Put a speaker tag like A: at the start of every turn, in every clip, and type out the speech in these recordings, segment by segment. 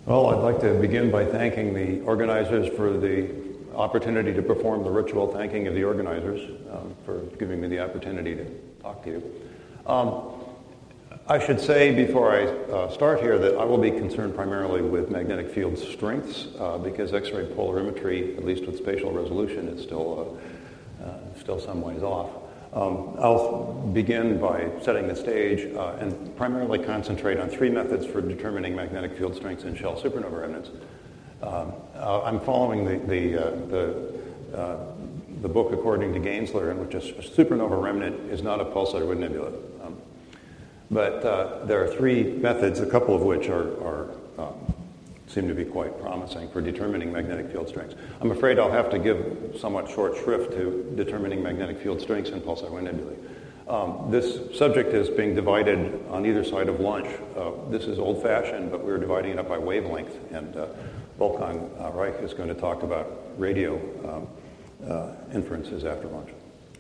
A: Well, I'd like to begin by thanking the organizers for the opportunity to perform the ritual thanking of the organizers for giving me the opportunity to talk to you. I should say before I start here that I will be concerned primarily with magnetic field strengths because X-ray polarimetry, at least with spatial resolution, is still some ways off. I'll begin by setting the stage and primarily concentrate on three methods for determining magnetic field strengths in shell supernova remnants. I'm following the book according to Gaensler, in which a supernova remnant is not a pulsar wind nebula. But there are three methods, a couple of which seem to be quite promising for determining magnetic field strengths. I'm afraid I'll have to give somewhat short shrift to determining magnetic field strengths in pulsar wind nebulae. This subject is being divided on either side of lunch. This is old-fashioned, but we're dividing it up by wavelength, and Volkan Reich is going to talk about radio inferences after lunch.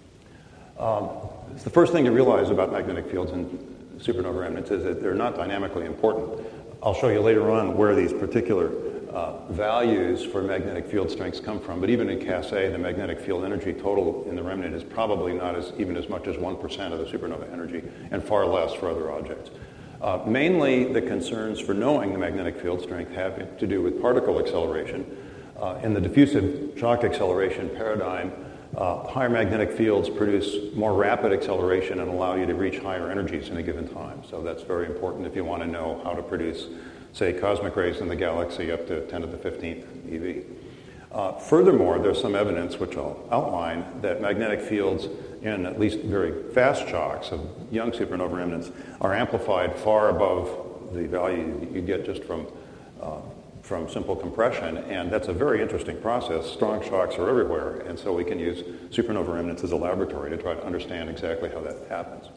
A: The first thing to realize about magnetic fields in supernova remnants is that they're not dynamically important. I'll show you later on where these particular values for magnetic field strengths come from, but even in Cas A, the magnetic field energy total in the remnant is probably not even as much as 1% of the supernova energy, and far less for other objects. Mainly, the concerns for knowing the magnetic field strength have to do with particle acceleration. In the diffusive shock acceleration paradigm, higher magnetic fields produce more rapid acceleration and allow you to reach higher energies in a given time. So that's very important if you want to know how to produce, say, cosmic rays in the galaxy up to 10 to the 15th eV. Furthermore, there's some evidence, which I'll outline, that magnetic fields in at least very fast shocks of young supernova remnants are amplified far above the value you get just from simple compression, and that's a very interesting process. Strong shocks are everywhere, and so we can use supernova remnants as a laboratory to try to understand exactly how that happens.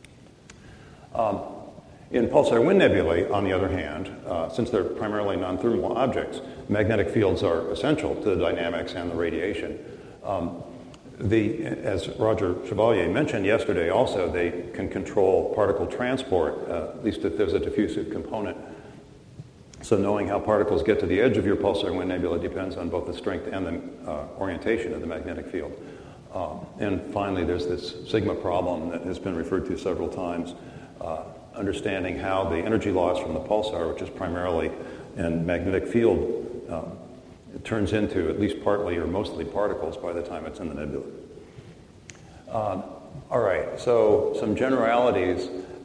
A: In pulsar wind nebulae, on the other hand, since they're primarily non-thermal objects, magnetic fields are essential to the dynamics and the radiation. As Roger Chevalier mentioned yesterday also, they can control particle transport, at least if there's a diffusive component. So knowing how particles get to the edge of your pulsar wind nebula depends on both the strength and the orientation of the magnetic field. And finally, there's this sigma problem that has been referred to several times, understanding how the energy loss from the pulsar, which is primarily in magnetic field, it turns into at least partly or mostly particles by the time it's in the nebula. All right, so some generalities.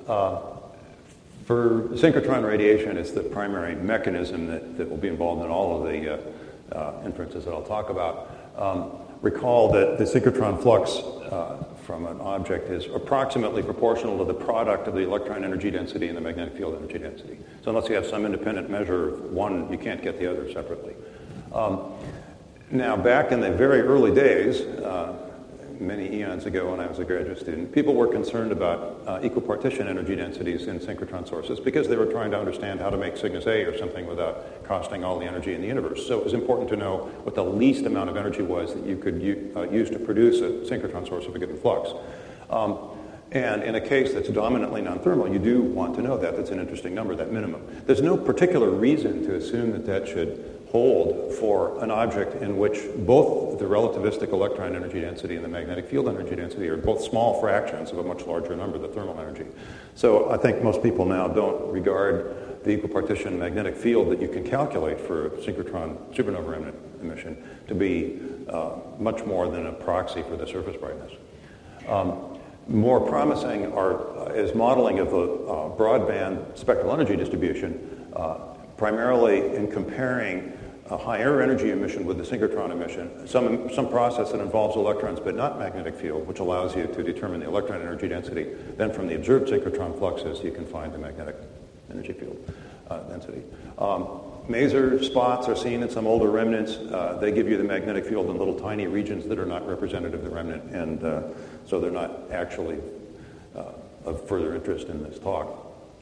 A: For synchrotron radiation, it's the primary mechanism that will be involved in all of the inferences that I'll talk about. Recall that the synchrotron flux from an object is approximately proportional to the product of the electron energy density and the magnetic field energy density. So unless you have some independent measure of one, you can't get the other separately. Now, back in the very early days, many eons ago when I was a graduate student, people were concerned about equipartition energy densities in synchrotron sources because they were trying to understand how to make Cygnus A or something without costing all the energy in the universe. So it was important to know what the least amount of energy was that you could use to produce a synchrotron source of a given flux. And in a case that's dominantly non-thermal, you do want to know that. That's an interesting number, that minimum. There's no particular reason to assume that that should hold for an object in which both the relativistic electron energy density and the magnetic field energy density are both small fractions of a much larger number, the thermal energy. So I think most people now don't regard the equipartition magnetic field that you can calculate for a synchrotron supernova remnant emission to be much more than a proxy for the surface brightness. More promising is modeling of the broadband spectral energy distribution, primarily in comparing a higher energy emission with the synchrotron emission, some process that involves electrons but not magnetic field, which allows you to determine the electron energy density. Then from the observed synchrotron fluxes, you can find the magnetic energy field density. Maser spots are seen in some older remnants. They give you the magnetic field in little tiny regions that are not representative of the remnant, and so they're not actually of further interest in this talk.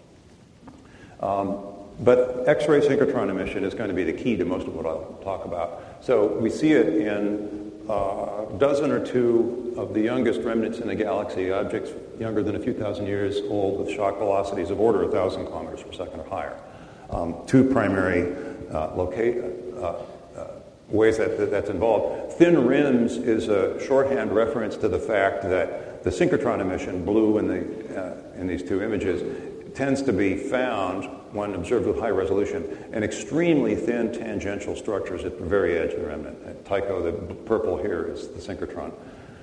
A: But X-ray synchrotron emission is going to be the key to most of what I'll talk about. So we see it in a dozen or two of the youngest remnants in the galaxy, objects younger than a few thousand years old with shock velocities of order 1,000 kilometers per second or higher. Two primary ways that's involved. Thin rims is a shorthand reference to the fact that the synchrotron emission, blue in these two images, tends to be found when observed with high resolution in extremely thin tangential structures at the very edge of the remnant. At Tycho, the purple here is the synchrotron.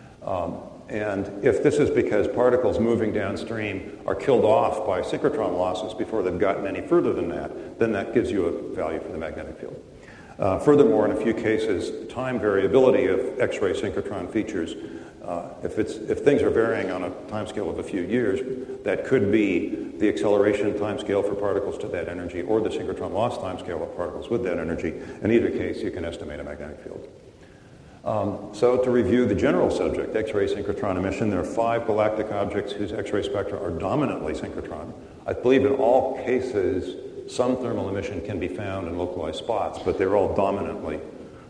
A: And if this is because particles moving downstream are killed off by synchrotron losses before they've gotten any further than that, then that gives you a value for the magnetic field. Furthermore, in a few cases, time variability of X-ray synchrotron features, if things are varying on a timescale of a few years, that could be the acceleration timescale for particles to that energy or the synchrotron loss timescale of particles with that energy. In either case, you can estimate a magnetic field. So to review the general subject, X-ray synchrotron emission, there are 5 galactic objects whose X-ray spectra are dominantly synchrotron. I believe in all cases, some thermal emission can be found in localized spots, but they're all dominantly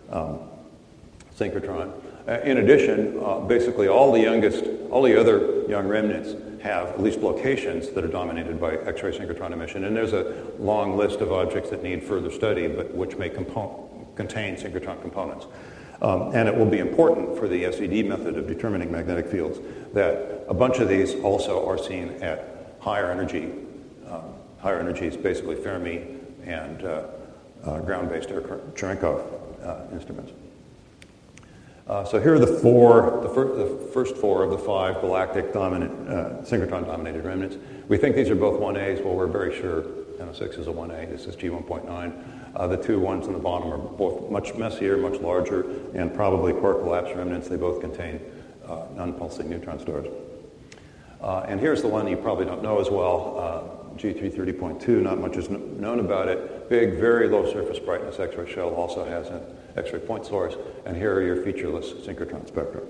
A: synchrotron. In addition, basically all the other young remnants have at least locations that are dominated by X-ray synchrotron emission, and there's a long list of objects that need further study, but which may contain synchrotron components. And it will be important for the SED method of determining magnetic fields that a bunch of these also are seen at higher energies, basically Fermi and ground-based Cherenkov instruments. So here are the first 4 of the 5 galactic synchrotron-dominated remnants. We think these are both 1As. Well, we're very sure NO6 is a 1A. This is G1.9. The 2 ones on the bottom are both much messier, much larger, and probably quark collapse remnants. They both contain non-pulsing neutron stars. And here's the one you probably don't know as well, G330.2. Not much is known about it. Big, very low surface brightness X-ray shell, also has an X-ray point source. And here are your featureless synchrotron spectra.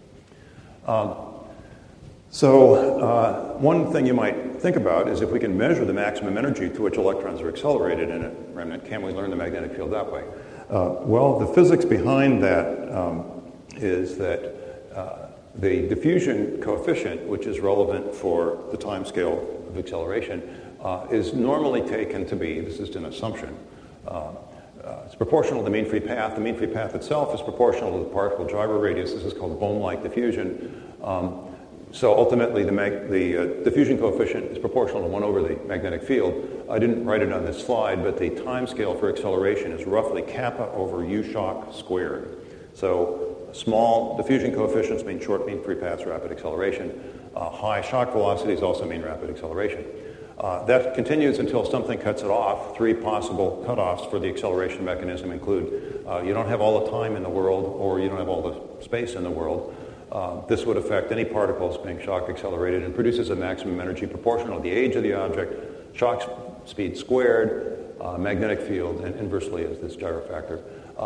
A: So one thing you might think about is if we can measure the maximum energy to which electrons are accelerated in a remnant, can we learn the magnetic field that way? Well, the physics behind that is that the diffusion coefficient, which is relevant for the time scale of acceleration, is normally taken to be, this is an assumption, it's proportional to the mean free path. The mean free path itself is proportional to the particle gyro radius. This is called Bohm-like diffusion. So ultimately, the diffusion coefficient is proportional to 1 over the magnetic field. I didn't write it on this slide, but the time scale for acceleration is roughly kappa over u shock squared. So small diffusion coefficients mean short mean free paths, rapid acceleration. High shock velocities also mean rapid acceleration. That continues until something cuts it off. 3 possible cutoffs for the acceleration mechanism include you don't have all the time in the world, or you don't have all the space in the world. This would affect any particles being shock accelerated and produces a maximum energy proportional to the age of the object, shock speed squared, magnetic field, and inversely is this gyro factor.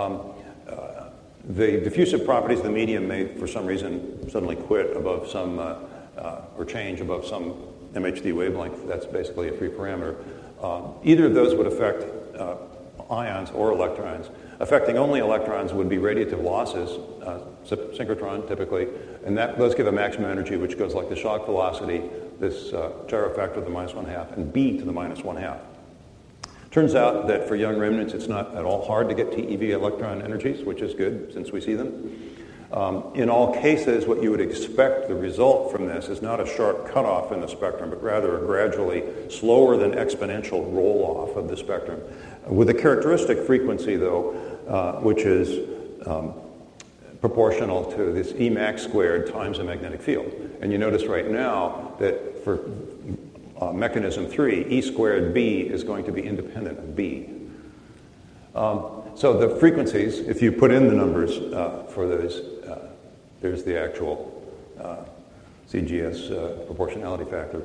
A: The diffusive properties of the medium may, for some reason, suddenly quit above some, or change above some MHD wavelength. That's basically a free parameter. Either of those would affect ions or electrons. Affecting only electrons would be radiative losses, synchrotron typically, and those give a maximum energy which goes like the shock velocity, this gyro factor to the -1/2, and b to the -1/2. Turns out that for young remnants, it's not at all hard to get TeV electron energies, which is good since we see them. In all cases, what you would expect the result from this is not a sharp cutoff in the spectrum, but rather a gradually slower than exponential roll-off of the spectrum, with a characteristic frequency, though, which is proportional to this Emax squared times the magnetic field. And you notice right now that for mechanism 3, E squared B is going to be independent of B. So the frequencies, if you put in the numbers for those, there's the actual CGS proportionality factor.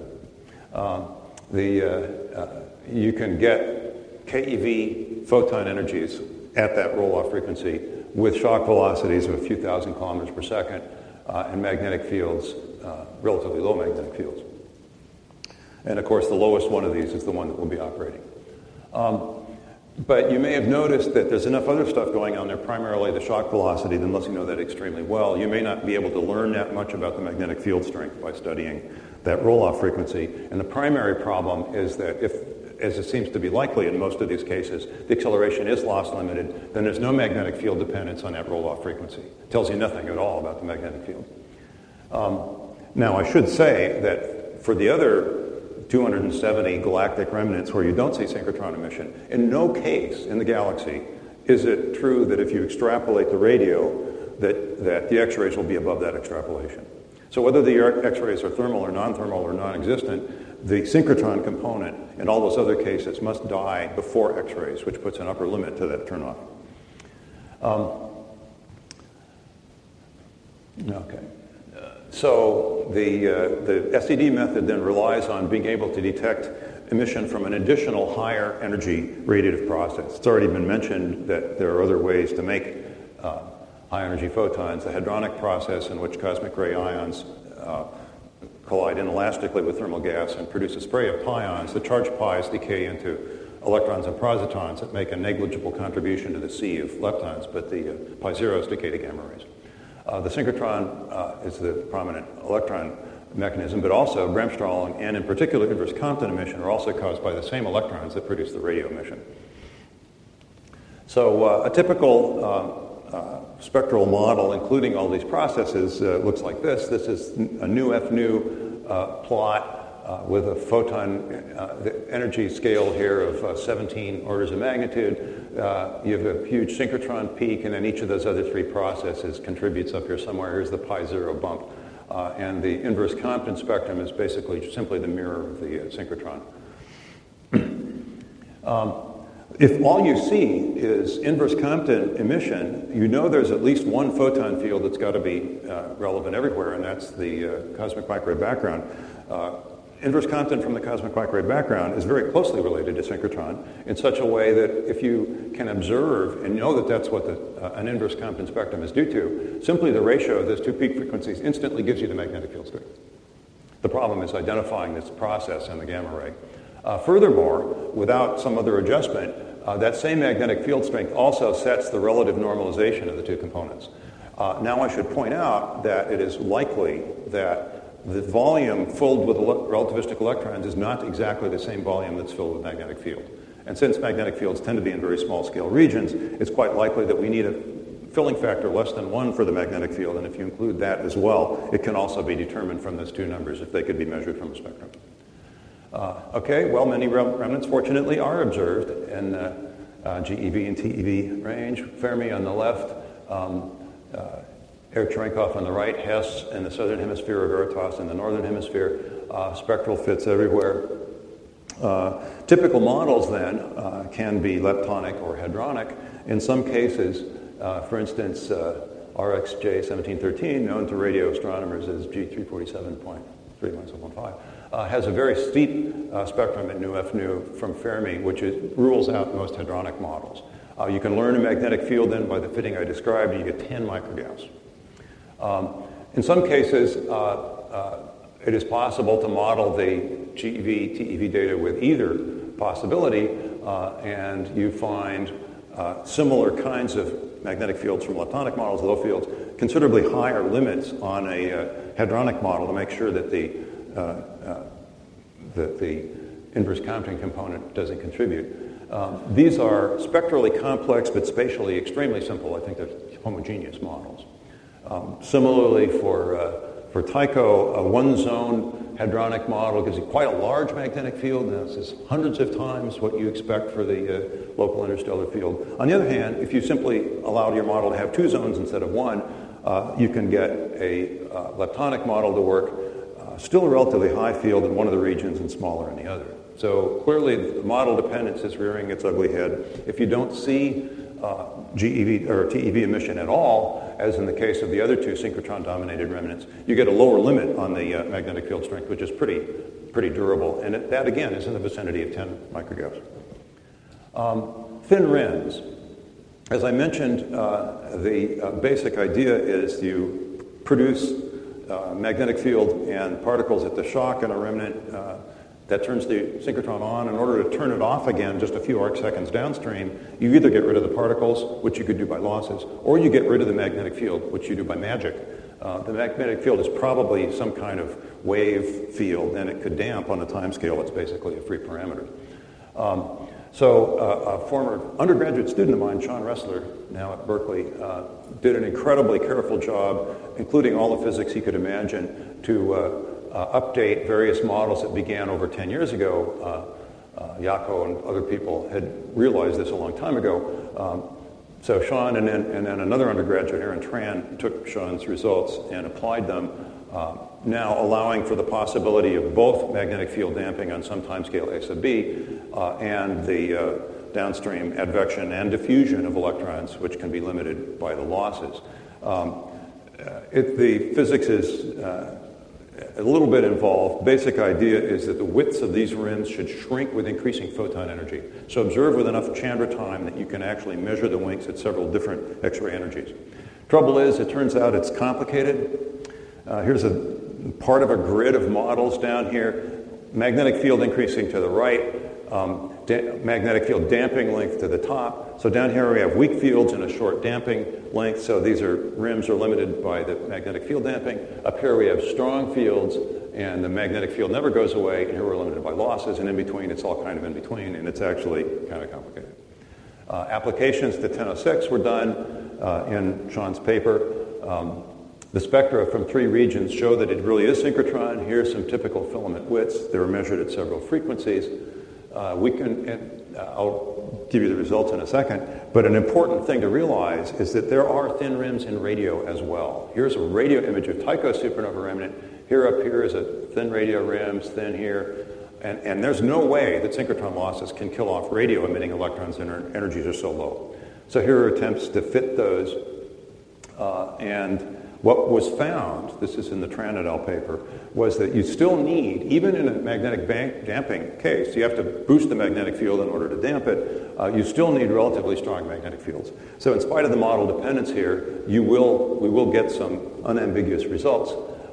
A: You can get KeV photon energies at that roll-off frequency with shock velocities of a few thousand kilometers per second and magnetic fields, relatively low magnetic fields. And of course, the lowest one of these is the one that will be operating. But you may have noticed that there's enough other stuff going on there, primarily the shock velocity, that unless you know that extremely well, you may not be able to learn that much about the magnetic field strength by studying that roll-off frequency. And the primary problem is that if as it seems to be likely in most of these cases, the acceleration is loss limited, then there's no magnetic field dependence on that roll-off frequency. It tells you nothing at all about the magnetic field. Now, I should say that for the other 270 galactic remnants where you don't see synchrotron emission, in no case in the galaxy is it true that if you extrapolate the radio, that the X-rays will be above that extrapolation. So whether the X-rays are thermal or non-thermal or non-existent, the synchrotron component in all those other cases must die before X-rays, which puts an upper limit to that turnoff. Okay. So the SED method then relies on being able to detect emission from an additional higher energy radiative process. It's already been mentioned that there are other ways to make high energy photons. The hadronic process in which cosmic ray ions collide inelastically with thermal gas and produce a spray of pions. The charged pies decay into electrons and positons that make a negligible contribution to the sea of leptons, but the pi zeros decay to gamma rays. The synchrotron is the prominent electron mechanism, but also Bremsstrahlung and in particular inverse Compton emission are also caused by the same electrons that produce the radio emission. So a typical spectral model, including all these processes, looks like this. This is a nu F nu plot with a photon the energy scale here of 17 orders of magnitude. You have a huge synchrotron peak, and then each of those other three processes contributes up here somewhere. Here's the pi zero bump. And the inverse Compton spectrum is basically simply the mirror of the synchrotron. If all you see is inverse Compton emission, you know there's at least one photon field that's got to be relevant everywhere, and that's the cosmic microwave background. Inverse Compton from the cosmic microwave background is very closely related to synchrotron in such a way that if you can observe and know that that's what an inverse Compton spectrum is due to, simply the ratio of those two peak frequencies instantly gives you the magnetic field strength. The problem is identifying this process in the gamma ray. Furthermore, without some other adjustment, that same magnetic field strength also sets the relative normalization of the two components. Now I should point out that it is likely that the volume filled with relativistic electrons is not exactly the same volume that's filled with magnetic field. And since magnetic fields tend to be in very small scale regions, it's quite likely that we need a filling factor less than 1 for the magnetic field, and if you include that as well, it can also be determined from those two numbers if they could be measured from a spectrum. Okay, well, many remnants, fortunately, are observed in GeV and TeV range. Fermi on the left, Eric Cherenkov on the right, Hess in the southern hemisphere, or Veritas in the northern hemisphere, spectral fits everywhere. Typical models, then, can be leptonic or hadronic. In some cases, for instance, RxJ1713, known to radio astronomers as G347.3-115, has a very steep spectrum at nu F nu from Fermi, which rules out most hadronic models. You can learn a magnetic field then by the fitting I described, and you get 10 microgauss. In some cases, it is possible to model the GeV, TeV data with either possibility, and you find similar kinds of magnetic fields from leptonic models, low fields, considerably higher limits on a hadronic model to make sure that the inverse Compton component doesn't contribute. These are spectrally complex but spatially extremely simple. I think they're homogeneous models. Similarly, for Tycho, a one-zone hadronic model gives you quite a large magnetic field. Now, this is hundreds of times what you expect for the local interstellar field. On the other hand, if you simply allowed your model to have two zones instead of one, you can get a leptonic model to work, still a relatively high field in one of the regions and smaller in the other. So clearly, the model dependence is rearing its ugly head. If you don't see GeV or TeV emission at all, as in the case of the other two synchrotron-dominated remnants, you get a lower limit on the magnetic field strength, which is pretty durable. And that, again, is in the vicinity of 10 microgauss. Thin RINs. As I mentioned, the basic idea is you produce magnetic field and particles at the shock in a remnant that turns the synchrotron on. In order to turn it off again just a few arc seconds downstream, you either get rid of the particles, which you could do by losses, or you get rid of the magnetic field, which you do by magic. The magnetic field is probably some kind of wave field, and it could damp on the time scale. It's basically a free parameter. A former undergraduate student of mine, Sean Ressler, now at Berkeley, did an incredibly careful job, including all the physics he could imagine, to update various models that began over 10 years ago. Jaakko and other people had realized this a long time ago. So Sean and then another undergraduate, Aaron Tran, took Sean's results and applied them, now allowing for the possibility of both magnetic field damping on some timescale A sub b and the downstream advection and diffusion of electrons, which can be limited by the losses. The physics is a little bit involved. Basic idea is that the widths of these rims should shrink with increasing photon energy. So observe with enough Chandra time that you can actually measure the winks at several different X-ray energies. Trouble is, it turns out it's complicated. Here's a part of a grid of models down here. Magnetic field increasing to the right, magnetic field damping length to the top. So down here we have weak fields and a short damping length. So these rims are limited by the magnetic field damping. Up here we have strong fields and the magnetic field never goes away. And here we're limited by losses. And in between, it's all kind of in between. And it's actually kind of complicated. Applications to 1006 were done in Sean's paper. The spectra from 3 regions show that it really is synchrotron. Here's some typical filament widths. They were measured at several frequencies. I'll give you the results in a second, but an important thing to realize is that there are thin rims in radio as well. Here's a radio image of Tycho supernova remnant. Here up here is a thin radio rims, thin here, and there's no way that synchrotron losses can kill off radio emitting electrons and their energies are so low. So here are attempts to fit those, and what was found, this is in the Tran et al. Paper, was that you still need, even in a magnetic damping case, you have to boost the magnetic field in order to damp it, you still need relatively strong magnetic fields. So in spite of the model dependence here, we will get some unambiguous results.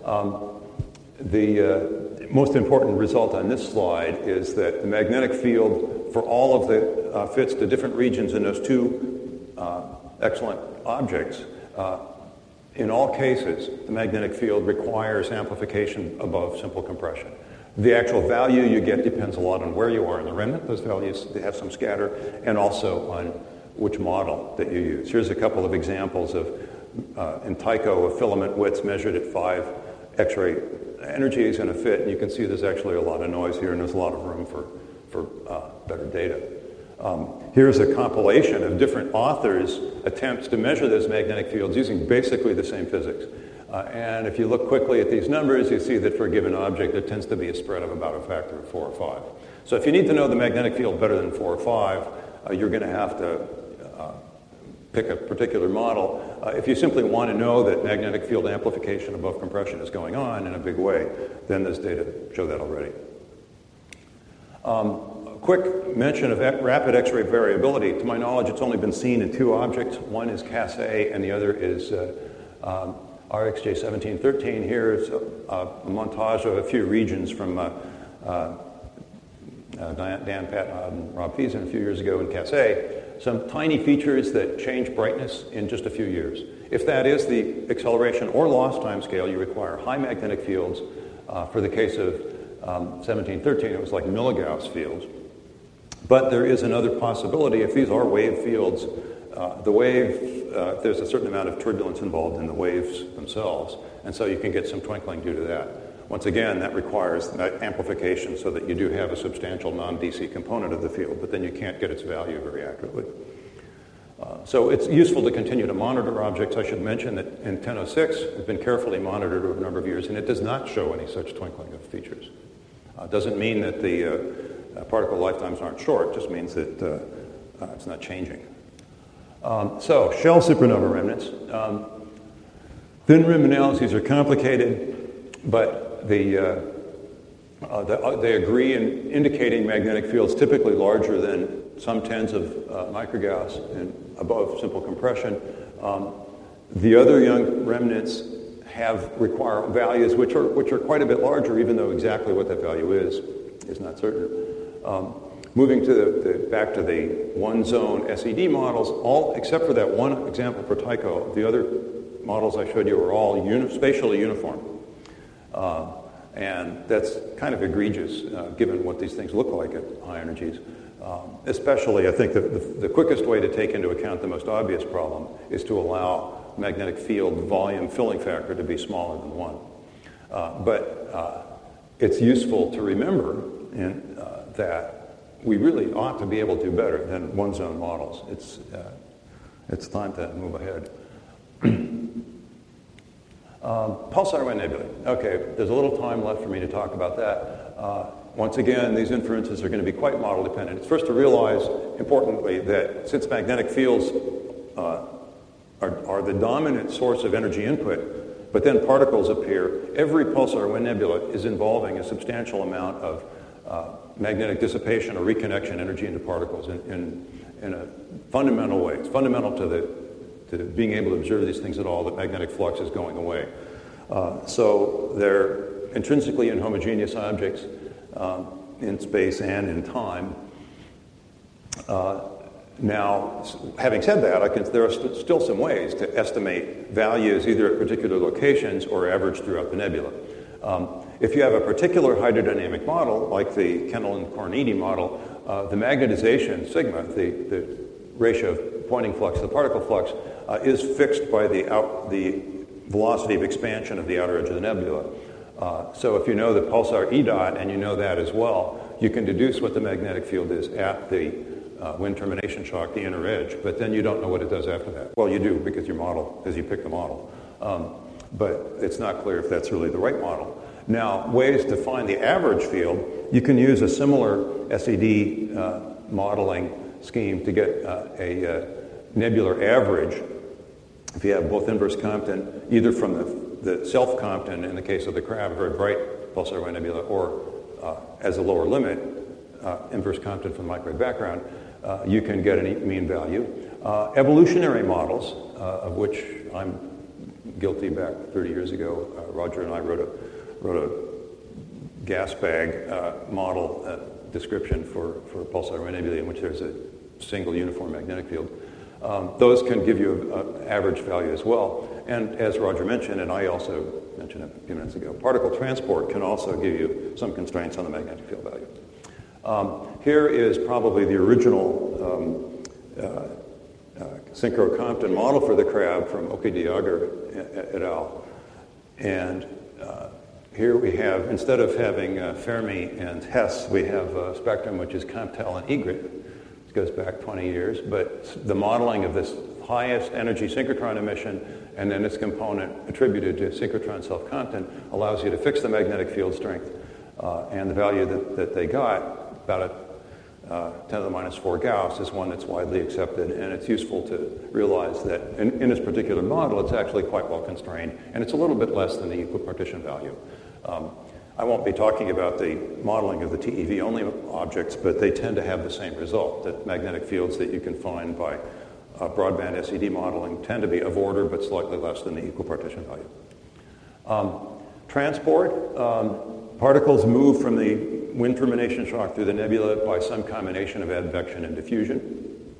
A: The most important result on this slide is that the magnetic field for all of the fits to different regions in those 2 excellent objects, in all cases, the magnetic field requires amplification above simple compression. The actual value you get depends a lot on where you are in the remnant. Those values, they have some scatter, and also on which model that you use. Here's a couple of examples of, in Tycho, of filament widths measured at 5 X-ray energies in a fit. And you can see there's actually a lot of noise here, and there's a lot of room for better data. Here's a compilation of different authors' attempts to measure those magnetic fields using basically the same physics. And if you look quickly at these numbers, you see that for a given object, there tends to be a spread of about a factor of 4 or 5. So if you need to know the magnetic field better than 4 or 5, you're going to have to pick a particular model. If you simply want to know that magnetic field amplification above compression is going on in a big way, then this data show that already. Quick mention of rapid X-ray variability. To my knowledge, it's only been seen in 2 objects. One is Cas-A, and the other is RxJ1713. Here is a montage of a few regions from Dan Patton and Rob Feason a few years ago in Cas-A. Some tiny features that change brightness in just a few years. If that is the acceleration or loss time scale, you require high magnetic fields. For the case of 1713, it was like milligauss fields. But there is another possibility. If these are wave fields, there's a certain amount of turbulence involved in the waves themselves, and so you can get some twinkling due to that. Once again, that requires that amplification so that you do have a substantial non-DC component of the field, but then you can't get its value very accurately. So it's useful to continue to monitor objects. I should mention that in 1006, it's been carefully monitored over a number of years, and it does not show any such twinkling of features. Doesn't mean that the particle lifetimes aren't short, it just means that it's not changing. So, shell supernova remnants. Thin rim analyses are complicated, but they agree in indicating magnetic fields typically larger than some tens of microgauss and above simple compression. The other young remnants require values which are quite a bit larger, even though exactly what that value is not certain. Moving to back to the one-zone SED models, all except for that one example for Tycho, the other models I showed you were all spatially uniform. And that's kind of egregious, given what these things look like at high energies. Especially, I think the quickest way to take into account the most obvious problem is to allow magnetic field volume filling factor to be smaller than 1. But it's useful to remember that we really ought to be able to do better than one-zone models. It's time to move ahead. Pulsar wind nebulae. Okay, there's a little time left for me to talk about that. Once again, these inferences are going to be quite model dependent. It's first to realize, importantly, that since magnetic fields are the dominant source of energy input, but then particles appear, every pulsar wind nebula is involving a substantial amount of magnetic dissipation or reconnection energy into particles in a fundamental way. It's fundamental to being able to observe these things at all that magnetic flux is going away. So they're intrinsically inhomogeneous objects in space and in time. Now, having said that, there are still some ways to estimate values either at particular locations or average throughout the nebula. If you have a particular hydrodynamic model, like the Kendall-Cornidi model, the magnetization, sigma, the ratio of Poynting flux to the particle flux, is fixed by the velocity of expansion of the outer edge of the nebula. So if you know the pulsar E dot and you know that as well, you can deduce what the magnetic field is at the wind termination shock, the inner edge, but then you don't know what it does after that. Well, you do because you pick the model. But it's not clear if that's really the right model. Now, ways to find the average field, you can use a similar SED modeling scheme to get a nebular average. If you have both inverse Compton, either from the self-Compton in the case of the Crab, very bright pulsar wind nebula, or as a lower limit, inverse Compton from the microwave background, you can get a mean value. Evolutionary models, of which I'm guilty back 30 years ago. Roger and I wrote a gas bag model description for pulsar wind nebulae in which there's a single uniform magnetic field. Those can give you an average value as well. And as Roger mentioned, and I also mentioned a few minutes ago, particle transport can also give you some constraints on the magnetic field value. Here is probably the original Synchro-Compton model for the Crab from Oki-Diager et al. And here we have, instead of having Fermi and Hess, we have a spectrum which is Comptel and Egret. It goes back 20 years, but the modeling of this highest energy synchrotron emission and then its component attributed to synchrotron self-Compton allows you to fix the magnetic field strength. And the value that they got, about a 10 to the minus 4 Gauss, is one that's widely accepted, and it's useful to realize that in this particular model, it's actually quite well constrained, and it's a little bit less than the equipartition value. I won't be talking about the modeling of the TeV-only objects, but they tend to have the same result, that magnetic fields that you can find by broadband SED modeling tend to be of order, but slightly less than the equipartition value. Transport, particles move from the wind termination shock through the nebula by some combination of advection and diffusion.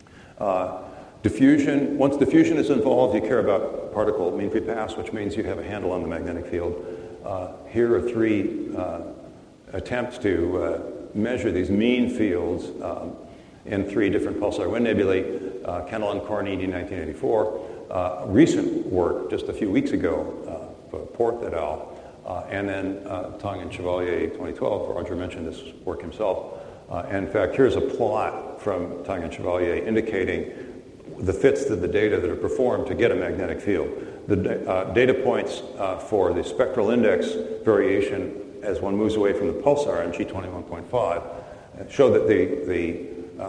A: Diffusion, once diffusion is involved, you care about particle mean free pass, which means you have a handle on the magnetic field. Here are three attempts to measure these mean fields in three different pulsar wind nebulae, Kendall and Cornidi, 1984. Recent work just a few weeks ago, Porth et al., and then Tang and Chevalier, 2012. Roger mentioned this work himself. And in fact, here's a plot from Tang and Chevalier indicating the fits to the data that are performed to get a magnetic field. The data points for the spectral index variation as one moves away from the pulsar in G21.5 show that the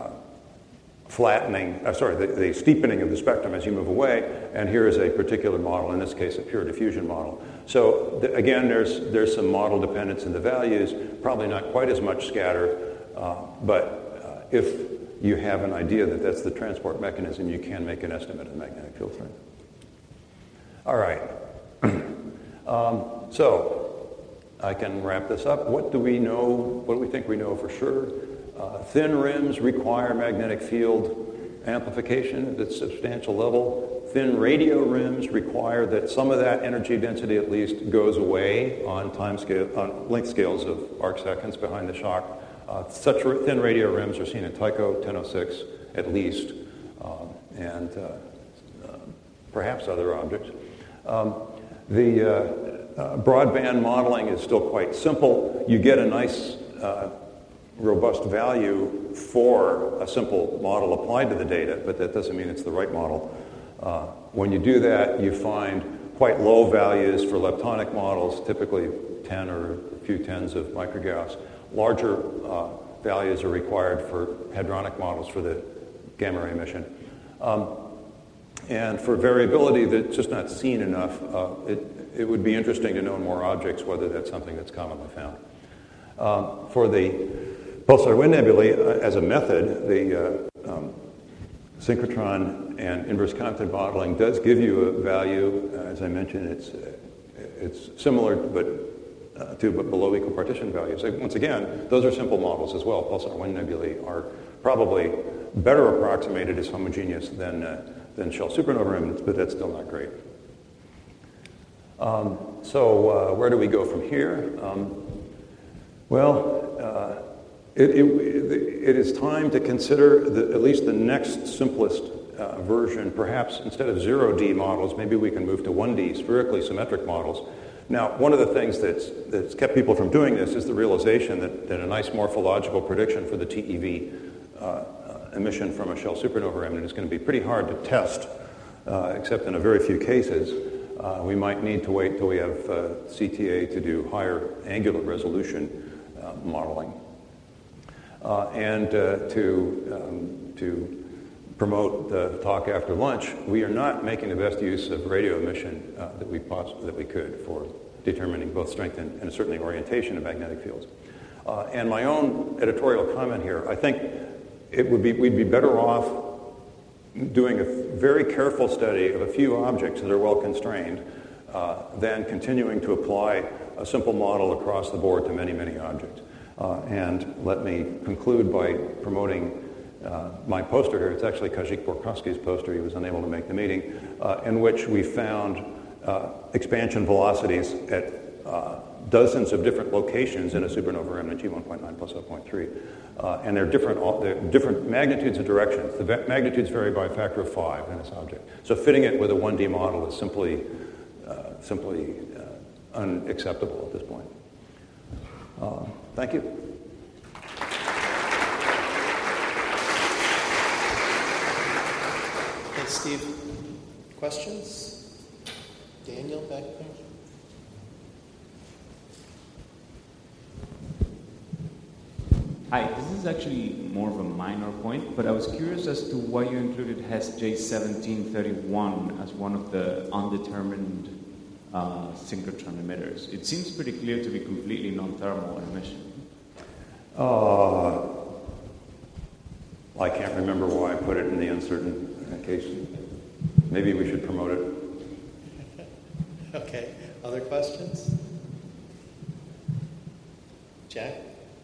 A: the steepening of the spectrum as you move away, and here is a particular model, in this case a pure diffusion model. So again, there's some model dependence in the values, probably not quite as much scatter, but if you have an idea that that's the transport mechanism, you can make an estimate of magnetic field strength. All right. So I can wrap this up. What do we know? What do we think we know for sure? Thin rims require magnetic field amplification at a substantial level. Thin radio rims require that some of that energy density at least goes away on time scale, on length scales of arc seconds behind the shock. Such thin radio rims are seen in Tycho 1006 at least, and perhaps other objects. The broadband modeling is still quite simple. You get a nice, robust value for a simple model applied to the data, but that doesn't mean it's the right model. When you do that, you find quite low values for leptonic models, typically 10 or a few tens of microgauss. Larger values are required for hadronic models for the gamma ray emission. And for variability that's just not seen enough, it would be interesting to know in more objects whether that's something that's commonly found. For the pulsar wind nebulae, as a method, the synchrotron and inverse Compton modeling does give you a value. As I mentioned, it's similar but below equal partition values. Once again, those are simple models as well. Pulsar wind nebulae are probably better approximated as homogeneous than shell supernova remnants, but that's still not great. So where do we go from here? It is time to consider at least the next simplest version. Perhaps instead of 0D models, maybe we can move to 1D, spherically symmetric models. Now, one of the things that's kept people from doing this is the realization that a nice morphological prediction for the TeV emission from a shell supernova remnant is going to be pretty hard to test, except in a very few cases. We might need to wait till we have CTA to do higher angular resolution modeling. And to promote the talk after lunch, we are not making the best use of radio emission that we could for determining both strength and certainly orientation of magnetic fields. And my own editorial comment here, I think we'd be better off doing a very careful study of a few objects that are well constrained than continuing to apply a simple model across the board to many, many objects. And let me conclude by promoting my poster here. It's actually Kajik Borkowski's poster. He was unable to make the meeting, in which we found expansion velocities at dozens of different locations in a supernova remnant, G1.9 plus 0.3. And they're different magnitudes and directions. The magnitudes vary by a factor of 5 in this object. So fitting it with a 1D model is simply unacceptable at this point. Thank you.
B: Thanks, Steve. Questions? Daniel, back there.
C: Hi, this is actually more of a minor point, but I was curious as to why you included HESS J1731 as one of the undetermined synchrotron emitters. It seems pretty clear to be completely non-thermal emission.
A: I can't remember why I put it in the uncertain case. Maybe we should promote it.
B: Okay. Other questions? Jack?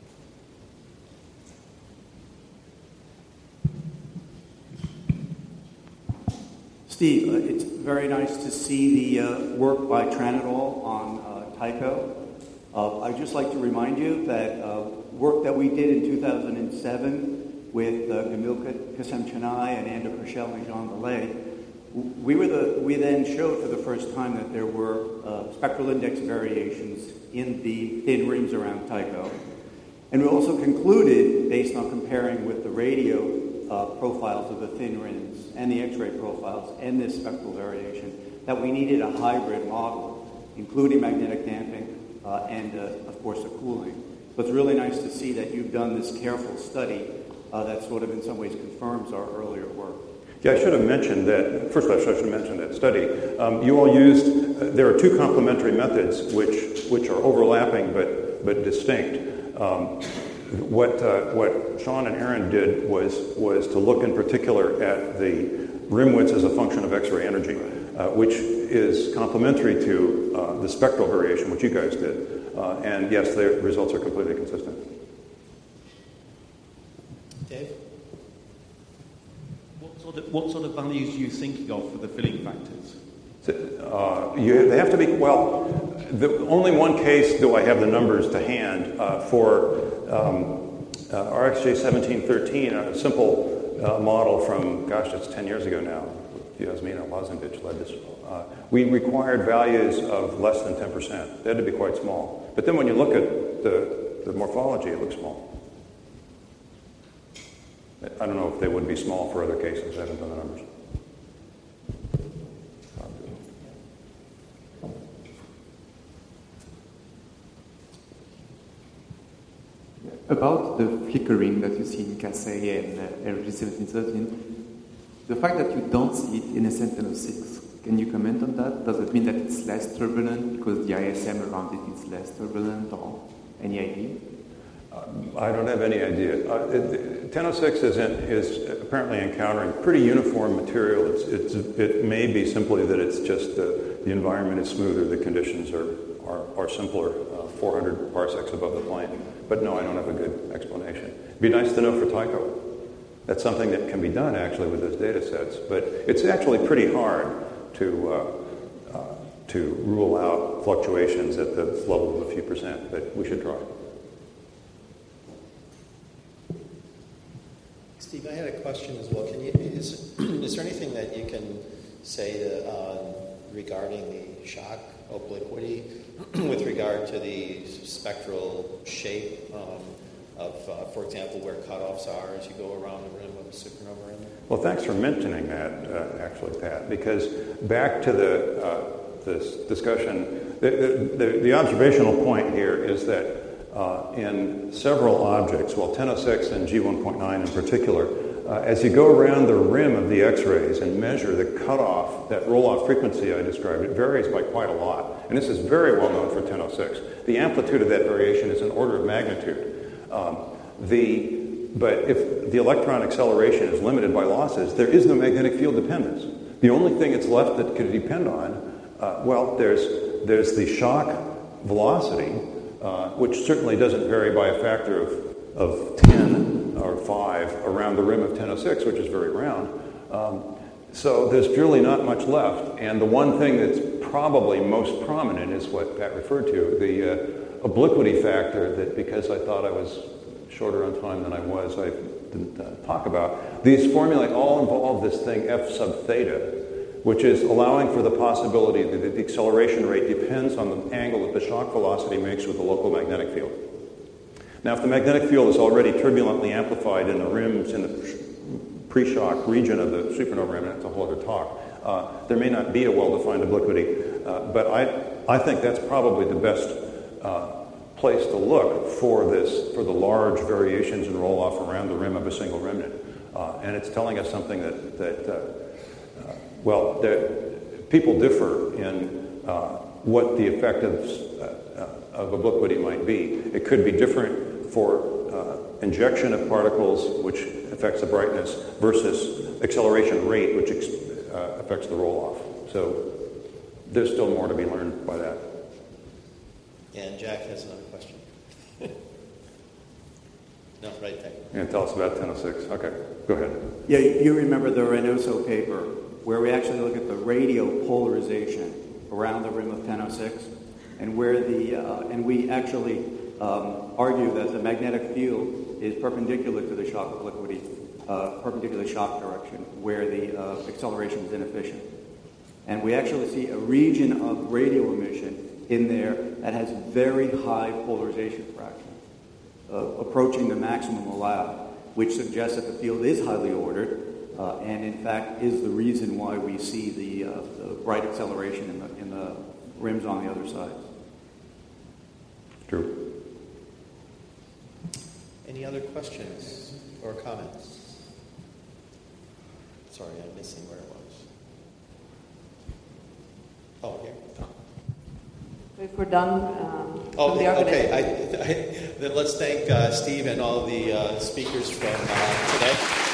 D: Steve, it's very nice to see the work by Tran et al. On Tycho. I'd just like to remind you that work that we did in 2007 with Gamilka Kasemchani and Ander Herschel and Jean Vallée, we then showed for the first time that there were spectral index variations in the thin rims around Tycho. And we also concluded, based on comparing with the radio profiles of the thin rims and the X-ray profiles and this spectral variation, that we needed a hybrid model, including magnetic damping and, of course, the cooling. So it's really nice to see that you've done this careful study that sort of in some ways confirms our earlier work.
A: Yeah, I should have mentioned that. First, I should have mentioned that study. You all used. There are two complementary methods which are overlapping but distinct. What Sean and Aaron did was to look in particular at the rim widths as a function of X-ray energy, which is complementary to the spectral variation, which you guys did. And yes, the results are completely consistent.
B: Dave?
E: What sort of values are you thinking of for the filling factors?
A: They have to be, only one case do I have the numbers to hand for RxJ1713, a simple model from, gosh, it's 10 years ago now. Yasmina Lazenbich led this. We required values of less than 10%. They had to be quite small. But then when you look at the morphology, it looks small. I don't know if they would be small for other cases. I haven't done the numbers.
F: About the flickering that you see in Casey and RG1713, the fact that you don't see it in SN1006, can you comment on that? Does it mean that it's less turbulent because the ISM around it is less turbulent, or any idea?
A: I don't have any idea. 1006 is apparently encountering pretty uniform material. It may be simply that it's just the environment is smoother, the conditions are simpler, 400 parsecs above the plane. But no, I don't have a good explanation. It'd be nice to know for Tycho. That's something that can be done actually with those data sets. But it's actually pretty hard to rule out fluctuations at the level of a few percent, but we should try.
B: Steve, I had a question as well. Is there anything that you can say regarding the shock obliquity with regard to the spectral shape of, for example, where cutoffs are as you go around the rim of a supernova rim?
A: Well, thanks for mentioning that, actually, Pat, because back to this discussion, the observational point here is that in several objects, 1006 and G1.9 in particular, as you go around the rim of the X-rays and measure the cutoff, that roll-off frequency I described, it varies by quite a lot. And this is very well known for 1006. The amplitude of that variation is an order of magnitude. But if the electron acceleration is limited by losses, there is no magnetic field dependence. The only thing it's left that could depend on, there's the shock velocity, which certainly doesn't vary by a factor of 10 or 5 around the rim of 1006, which is very round. So there's really not much left. And the one thing that's probably most prominent is what Pat referred to, the obliquity factor, that because I thought I was shorter on time than I was, I didn't talk about. These formulae all involve this thing F sub theta, which is allowing for the possibility that the acceleration rate depends on the angle that the shock velocity makes with the local magnetic field. Now, if the magnetic field is already turbulently amplified in the rims in the pre-shock region of the supernova rim, and that's a whole other talk, there may not be a well-defined obliquity, but I think that's probably the best place to look for the large variations in roll-off around the rim of a single remnant. And it's telling us something that people differ in what the effect of obliquity might be. It could be different for injection of particles, which affects the brightness, versus acceleration rate, which affects the roll-off. So there's still more to be learned by that.
B: And Jack has another question. No, right there.
A: You're going to tell us about 1006. Okay, go ahead.
D: Yeah, you remember the Reynoso paper, where we actually look at the radial polarization around the rim of 1006, and where and we actually argue that the magnetic field is perpendicular to the shock obliquity, perpendicular shock direction, where the acceleration is inefficient. And we actually see a region of radial emission in there that has very high polarization fraction, approaching the maximum allowed, which suggests that the field is highly ordered, and in fact is the reason why we see the bright acceleration in the rims on the other side.
A: True.
B: Any other questions or comments? Sorry, I'm missing where it was. Oh, here.
G: If we're done from the
B: okay. Then let's thank Steve and all the speakers from today.